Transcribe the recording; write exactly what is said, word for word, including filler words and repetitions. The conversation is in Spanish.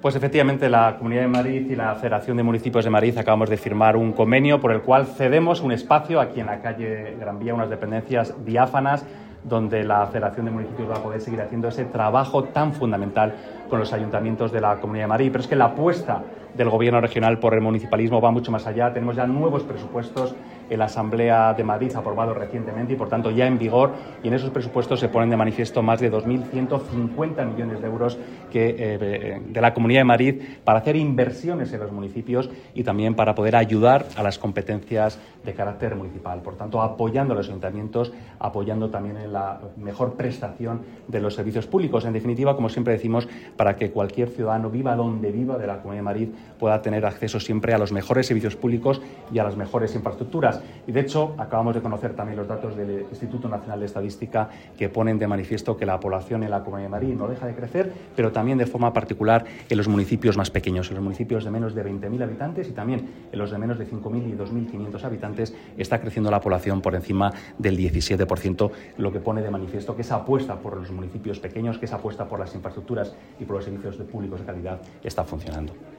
Pues efectivamente la Comunidad de Madrid y la Federación de Municipios de Madrid acabamos de firmar un convenio por el cual cedemos un espacio aquí en la calle Gran Vía, unas dependencias diáfanas, donde la Federación de Municipios va a poder seguir haciendo ese trabajo tan fundamental con los ayuntamientos de la Comunidad de Madrid. Pero es que la apuesta del Gobierno regional por el municipalismo va mucho más allá. Tenemos ya nuevos presupuestos en la Asamblea de Madrid aprobados recientemente y, por tanto, ya en vigor, y en esos presupuestos se ponen de manifiesto más de dos mil ciento cincuenta millones de euros que, eh, de la Comunidad de Madrid para hacer inversiones en los municipios y también para poder ayudar a las competencias de carácter municipal. Por tanto, apoyando a los ayuntamientos, apoyando también en la mejor prestación de los servicios públicos. En definitiva, como siempre decimos, para que cualquier ciudadano, viva donde viva de la Comunidad de Madrid, pueda tener acceso siempre a los mejores servicios públicos y a las mejores infraestructuras. Y, de hecho, acabamos de conocer también los datos del Instituto Nacional de Estadística que ponen de manifiesto que la población en la Comunidad de Madrid no deja de crecer, pero también de forma particular en los municipios más pequeños, en los municipios de menos de veinte mil habitantes y también en los de menos de cinco mil y dos mil quinientos habitantes está creciendo la población por encima del diecisiete por ciento, lo que pone de manifiesto que esa apuesta por los municipios pequeños, que esa apuesta por las infraestructuras y por los servicios públicos de calidad está funcionando.